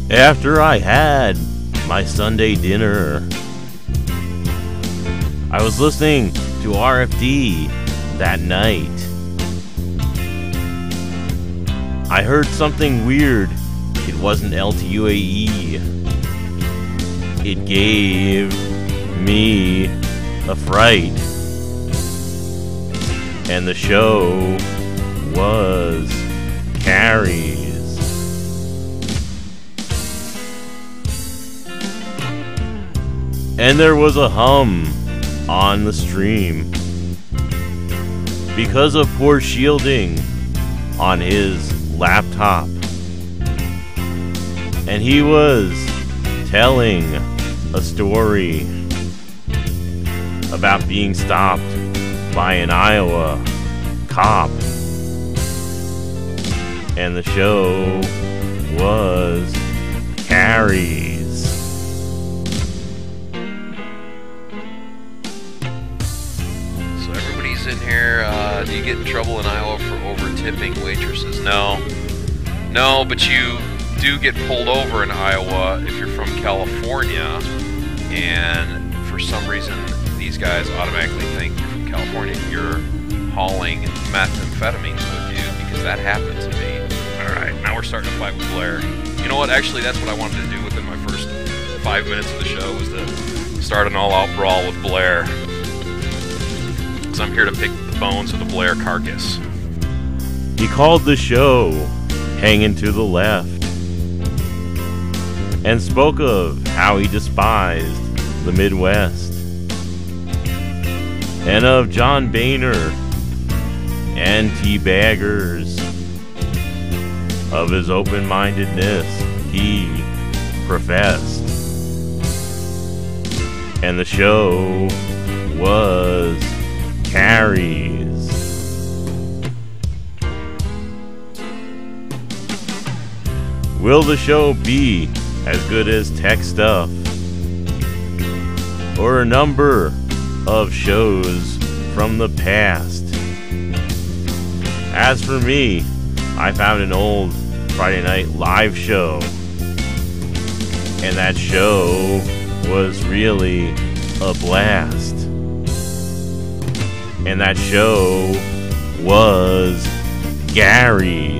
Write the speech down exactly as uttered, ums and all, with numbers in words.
After I had my Sunday dinner, I was listening to R F D that night. I heard something weird. It wasn't L T U A E. It gave me a fright. And the show was Carrie's. And there was a hum on the stream because of poor shielding on his laptop. And he was telling a story about being stopped by an Iowa cop. And the show was Carrie's. So everybody's in here. Uh, do you get in trouble in Iowa for over-tipping waitresses? No. No, but you do get pulled over in Iowa if you're from California, and for some reason these guys automatically think you're from California. You're hauling methamphetamines with you, because that happened to me. Alright, now we're starting to fight with Blair. You know what, actually that's what I wanted to do within my first five minutes of the show, was to start an all-out brawl with Blair. Because I'm here to pick the bones of the Blair carcass. He called the show Hanging to the Left, and spoke of how he despised the Midwest, and of John Boehner and Teabaggers, of his open-mindedness he professed. And the show was Carrie's. Will the show be as good as Tech Stuff, or a number of shows from the past? As for me, I found an old Friday Night Live show, and that show was really a blast. And that show was Gary's.